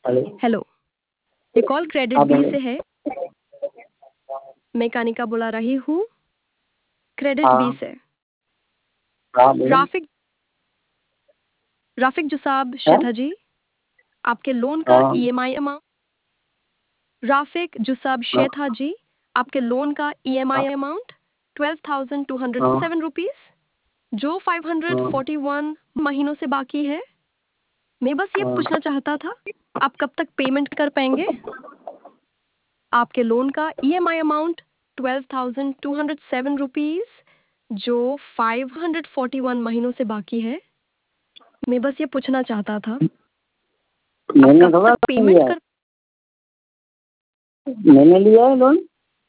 Hello. Hello, ये call credit हाँ बी बोलो। से है। मैं कानिका बुला रही हूँ क्रेडिट बी हाँ से। हाँ बोलो। राफिक राफिक जुसाब हाँ शेथा जी, आपके लोन का हाँ ईएमआई अमाउंट। राफिक जुसाब हाँ शेथा जी, आपके लोन का ईएमआई अमाउंट हाँ 12,207 रुपीस, जो हाँ 541 महीनों से बाकी है। मैं बस ये हाँ। पूछना चाहता था, आप कब तक पेमेंट कर पाएंगे? आपके लोन का ईएमआई अमाउंट 12,207 रुपीस, जो 541 महीनों से बाकी है। मैं बस ये पूछना चाहता था, आप मैंने कब थोड़ा तक लोन पेमेंट लिया है। कर। मैंने लिया है लोन।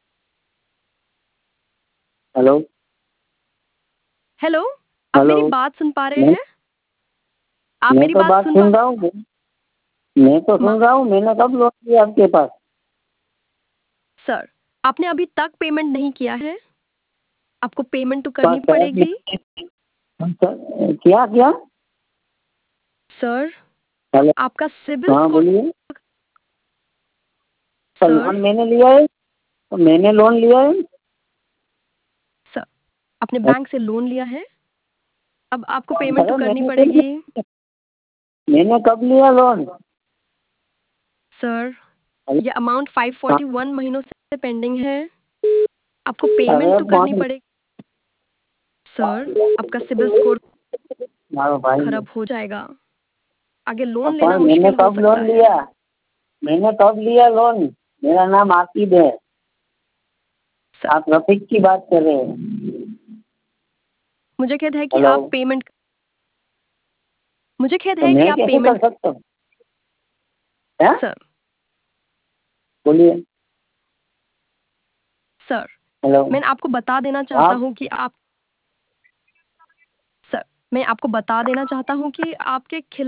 हेलो। हेलो, आप हेलो। मेरी बात सुन पा रहे मैं हैं? आप मैं मेरी तो बात बात सुन पा। सुन रहा हूँ। मैं तो मा- सुन रहा हूँ। मैंने कब लोन लिया आपके पास? सर, आपने अभी तक पेमेंट नहीं किया है। आपको पेमेंट तो पास करनी है? पड़ेगी। क्या क्या? Sir, hello. आपका सिबिल हाँ स्कोर। बोलिए। तो सर, लोन मैंने लिया है। तो मैंने लोन लिया है। सर, आपने बैंक से लोन लिया है। अब आपको पेमेंट तो अरे करनी मैंने तो पड़ेगी। मैंने कब लिया लोन? सर, अरे ये अमाउंट 541 महीनों से पेंडिंग है। आपको अरे पेमेंट तो करनी पड़ेगी। सर, आपका सिबिल स्कोर मारो भाई। खराब हो जाएगा। आगे लोन अपन लेना मैंने मुश्किल हो कब सकता लोन है। लिया? मैंने कब लिया लोन? मेरा नाम आकिब है। सर, आप रफीक की बात कर रहे हैं? मुझे खेद है कि हेलो। आप पेमेंट मुझे खेद तो है कि मैं आप कैसे कर पेमेंट। सकता हूँ? क्या? सर, बोलिए। Sir, hello. मैं आपको बता देना चाहता आप हूँ कि आप। सर, मैं आपको बता देना चाहता हूँ कि आपके खिलाफ